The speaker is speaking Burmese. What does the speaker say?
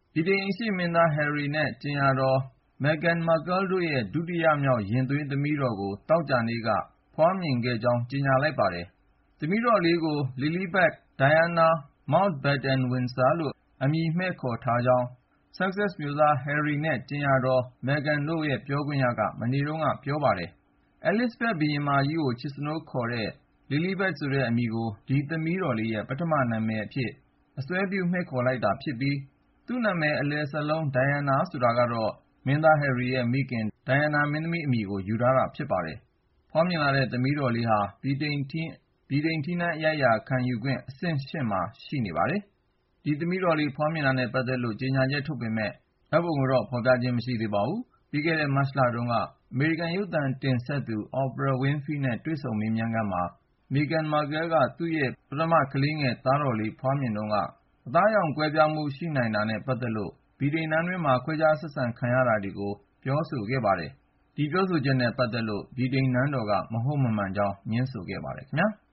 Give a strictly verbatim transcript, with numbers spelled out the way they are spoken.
ဗြိတိန်အိမ်ရှေ့မင်းသား Harry နဲ့ ကြင်ယာတော် Meghan Markle တို့ရဲ့ ဒုတိယမြောက် ရင်သွေးသမီးတော်ကို သောကြာနေ့က ဖွားမြင်ခဲ့ကြောင်း ကြေညာလိုက်ပါတယ်။ သမီးတော်လေးကို Lilibet Diana Mountbatten-Windsor လို့ အမည်မှည့်ခေါ်ထားကြောင်း Sussex မြို့စား Harry နဲ့ ကြင်ယာတော် Meghan တို့ရဲ့ ပြောခွင့်ရက မနေ့တုန်းက ပြောပါတယ်။ Elizabeth ဘုရင်မကြီးကို ချစ်စနိုးခေါ်တဲ့ Lilibet ဆိုတဲ့အမည်ကို ဒီသမီးတော်လေးရဲ့ ပထမနာမည်အဖြစ် အစွဲပြု မှည့်ခေါ်လိုက်တာဖြစ်ပြီး သူ့နာမည် အလယ်စာလုံး Diana ဆိုတာကတော့ မင်းသား Harry ရဲ့မိခင် Diana မင်းသမီးအမည်ကို ယူထားတာ ဖြစ်ပါတယ်။ ဖွားမြင်လာတဲ့ သမီးတော်လေးဟာ ဗြိတိန်ထီးနန်းအရိုက်အရာ ခံယူခွင့် အဆင့် ၈ မှာ ရှိနေပါတယ်။ ဒီသမီးတော်လေး ဖွားမြင်တာနဲ့ ပတ်သက်လို့ ကြေညာချက်ထုတ်ပေမယ့် ဓာတ်ပုံကိုတော့ ဖော်ပြခြင်း မရှိသေးပါဘူး။ ပြီးခဲ့တဲ့ မတ်လတုန်းက အမေရိကန် ရုပ်သံတင်ဆက်သူ Oprah Winfrey နဲ့ တွေ့ဆုံမေးမြန်းခန်းမှာ Meghan Markle က သူ့ရဲ့ ပထမ ကလေးငယ် သားတော်လေး ဖွားမြင်တုန်းက အသားအရောင် ကွဲပြားမှု ရှိနိုင်တာနဲ့ ပတ်သက်လို့ ဗြိတိန်နန်းတွင်းမှာ ခွဲခြားဆက်ဆံခံရတာတွေကို ပြောဆိုခဲ့ပါတယ်။ ဒီပြောဆိုချက်နဲ့ ပတ်သက်လို့ ဗြိတိန်နန်းတော်က မဟုတ်မမှန်ကြောင်း ငြင်းဆိုခဲ့ပါတယ်ခင်ဗျာ။